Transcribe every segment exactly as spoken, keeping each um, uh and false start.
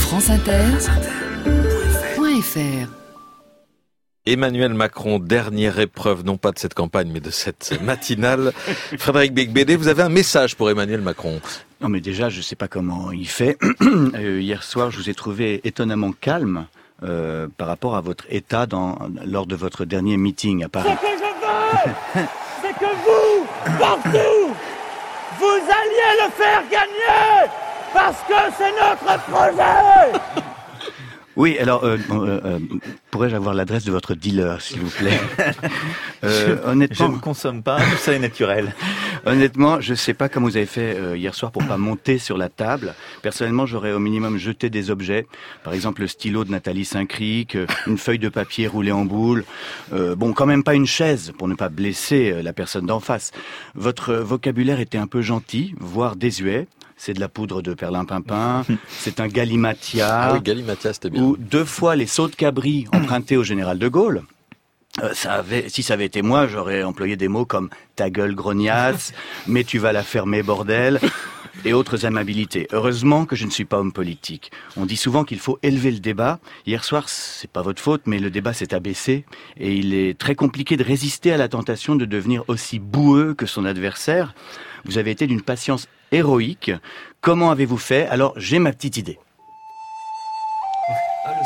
franceinter.fr. Emmanuel Macron, dernière épreuve, non pas de cette campagne, mais de cette matinale. Frédéric Becbédé, vous avez un message pour Emmanuel Macron. Non mais déjà, je ne sais pas comment il fait. euh, hier soir, je vous ai trouvé étonnamment calme euh, par rapport à votre état dans, lors de votre dernier meeting à Paris. Ce que je veux, c'est que vous, partout, vous alliez le faire gagner, parce que c'est notre projet. Oui, alors, euh, euh, euh, pourrais-je avoir l'adresse de votre dealer, s'il vous plaît? euh, honnêtement, je ne consomme pas, tout ça est naturel. Honnêtement, je ne sais pas comment vous avez fait euh, hier soir pour pas monter sur la table. Personnellement, j'aurais au minimum jeté des objets, par exemple le stylo de Nathalie Saint-Cric, euh, une feuille de papier roulée en boule. Euh, bon, quand même pas une chaise pour ne pas blesser euh, la personne d'en face. Votre vocabulaire était un peu gentil, voire désuet. C'est de la poudre de perlimpinpin, c'est un galimatia. Ah oui, galimatia, c'était bien. Ou deux fois les sauts de cabri empruntés au général de Gaulle. Euh, ça avait, si ça avait été moi, j'aurais employé des mots comme ta gueule grognasse, mais tu vas la fermer bordel, et autres amabilités. Heureusement que je ne suis pas homme politique. On dit souvent qu'il faut élever le débat. Hier soir, c'est pas votre faute, mais le débat s'est abaissé, et il est très compliqué de résister à la tentation de devenir aussi boueux que son adversaire. Vous avez été d'une patience héroïque. Comment avez-vous fait? Alors, j'ai ma petite idée. Ah, le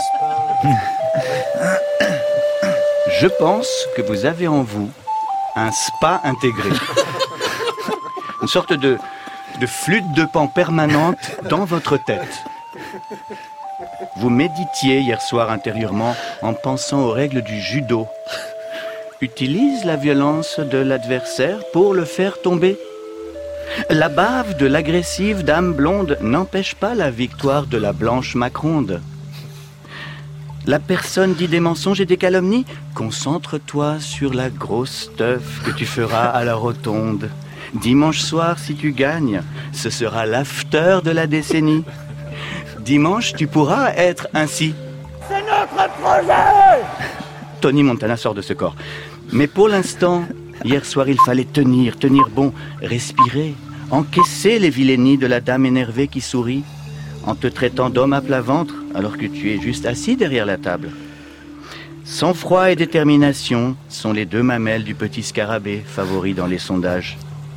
spa. Je pense que vous avez en vous un spa intégré. Une sorte de, de flûte de pan permanente dans votre tête. Vous méditiez hier soir intérieurement en pensant aux règles du judo. Utilise la violence de l'adversaire pour le faire tomber. La bave de l'agressive dame blonde n'empêche pas la victoire de la blanche Macronde. La personne dit des mensonges et des calomnies. Concentre-toi sur la grosse teuf que tu feras à la rotonde. Dimanche soir, si tu gagnes, ce sera l'after de la décennie. Dimanche, tu pourras être ainsi. C'est notre projet. Tony Montana sort de ce corps. Mais pour l'instant, hier soir, il fallait tenir, tenir bon, respirer, encaisser les vilainies de la dame énervée qui sourit, en te traitant d'homme à plat ventre, alors que tu es juste assis derrière la table. Sang-froid et détermination sont les deux mamelles du petit scarabée, favori dans les sondages.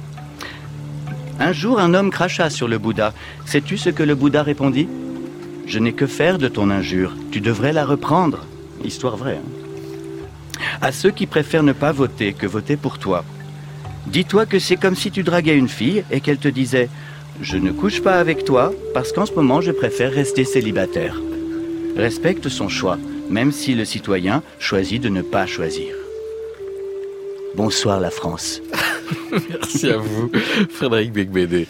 Un jour, un homme cracha sur le Bouddha. Sais-tu ce que le Bouddha répondit? Je n'ai que faire de ton injure, tu devrais la reprendre. Histoire vraie, hein? À ceux qui préfèrent ne pas voter que voter pour toi. Dis-toi que c'est comme si tu draguais une fille et qu'elle te disait « Je ne couche pas avec toi parce qu'en ce moment je préfère rester célibataire ». Respecte son choix, même si le citoyen choisit de ne pas choisir. Bonsoir la France. Merci à vous, Frédéric Becbédé.